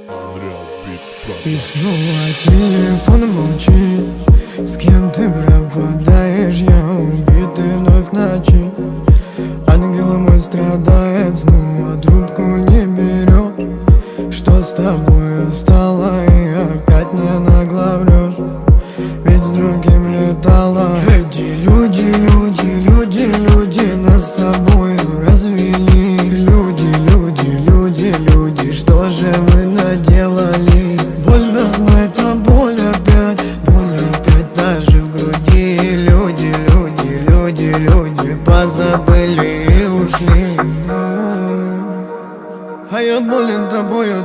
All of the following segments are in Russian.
И снова телефон молчит. С кем ты пропадаешь? Я убитый вновь в ночи. Ангел мой страдает, снова трубку не берет. Что с тобой стало? И опять мне нагло врешь. Ведь с другим летала. Эти люди нас с тобой развели. Люди, что же вы наделали? Больно знать, а боль опять даже в груди. Люди позабыли и ушли. А я болен тобою.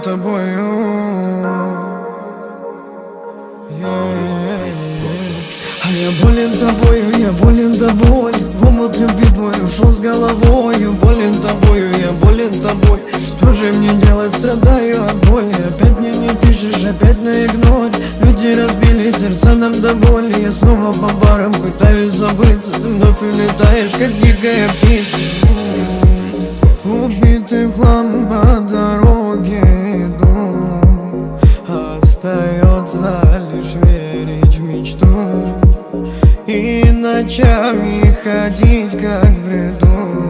А я болен тобой. В омут любви твой ушел с головою. Болен тобою, я болен тобой. Что же мне делать, страдаю от боли. Опять мне не пишешь, опять на игнорь. Люди разбили сердца нам до боли. Я снова по барам пытаюсь забыться. Ты вновь улетаешь, как дикая птица. Убитый в хлам по дороге иду. Остается лишь верить в мечту и ночами ходить как в бреду.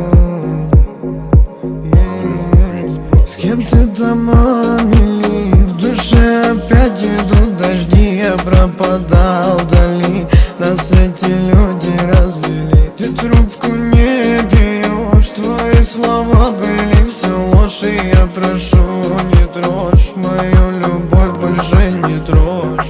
С кем ты там, мили? В душе опять идут дожди. Я пропадал вдали, нас эти люди развели. Ты трубку не берешь, твои слова были все ложь. И я прошу, не трожь мою любовь, больше не трожь.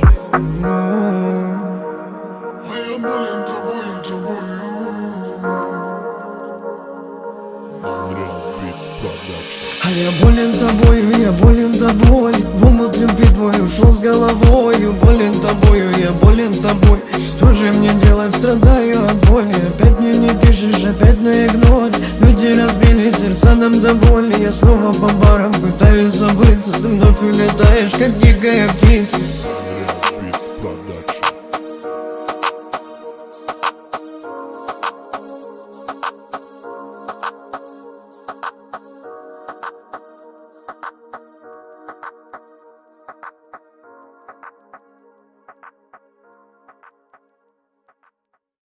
А я болен тобой. В омут любви твой ушел с головою. Болен тобою, я болен тобой. Что же мне делать, страдаю от боли. Опять мне не пишешь, опять на игнорь. Люди разбили сердца нам до боли. Я снова по барам пытаюсь забыться. Ты вновь улетаешь, как дикая птица.